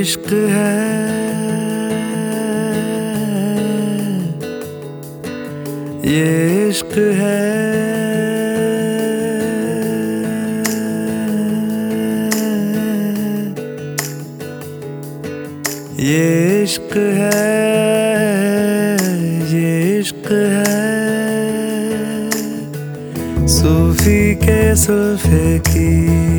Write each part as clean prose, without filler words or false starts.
इश्क है, ये इश्क है, ये इश्क है, ये इश्क है। सूफी के सुल्फे की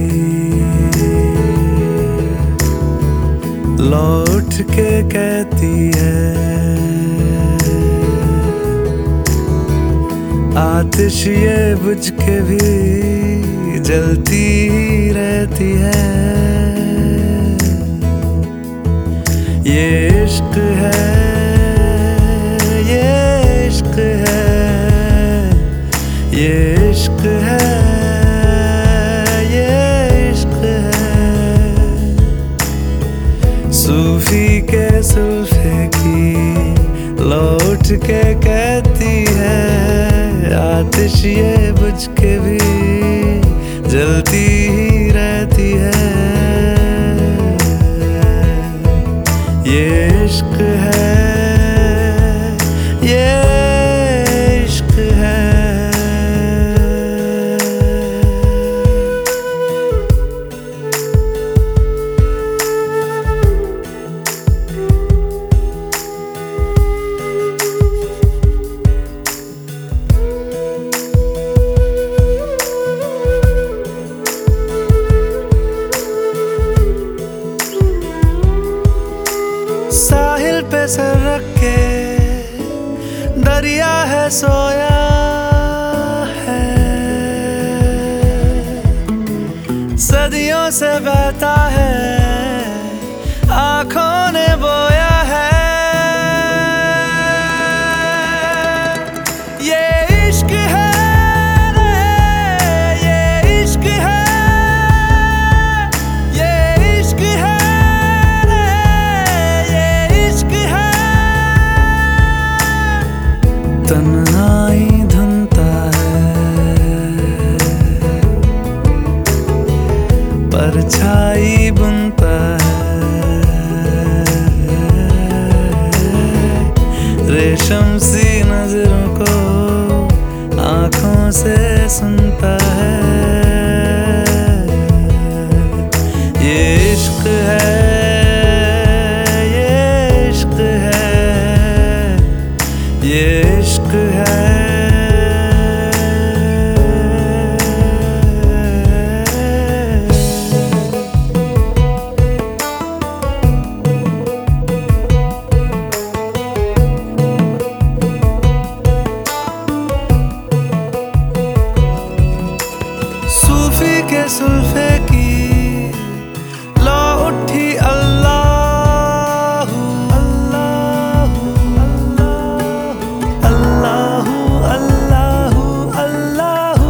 लौट के कहती है, आतिश ये बुझ के भी जलती ही रहती है। ये इश्क है, ये इश्क है, ये इश्क है, ये इश्क है। सूफी के सुल्फे की लौट के कहती है, आतिश ये बुझ के भी जलती ही रहती है। ये इश्क है, ये इश्क है। साहिल पे सर रख के दरिया है सोया है, सदियों से बहता है, आँखों ने बोया है। ये इश्क है, ये इश्क है, ये इश्क है, तन्हाई धुनता है, परछाई बुनता है, रेशम सी नजरों को आँखों से सुनता है। ये इश्क है, ये इश्क है, ये इश्क है। सूफी के सुल्फे की लो उठी अल्लाहू अल्लाहू अल्लाहू अल्लाहू अल्लाहू।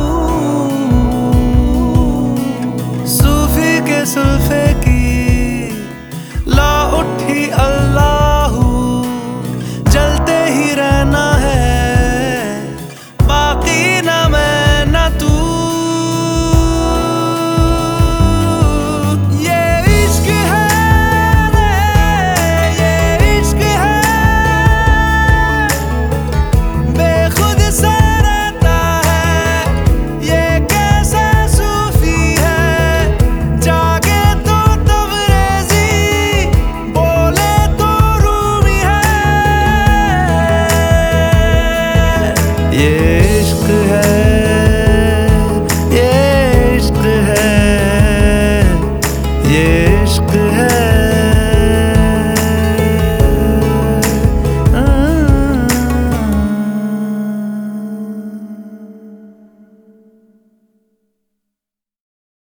सूफी के सुल्फे की लो उठी अल्लाहू, जलते ही रहना है, बाकी ना मैं ना तू। ये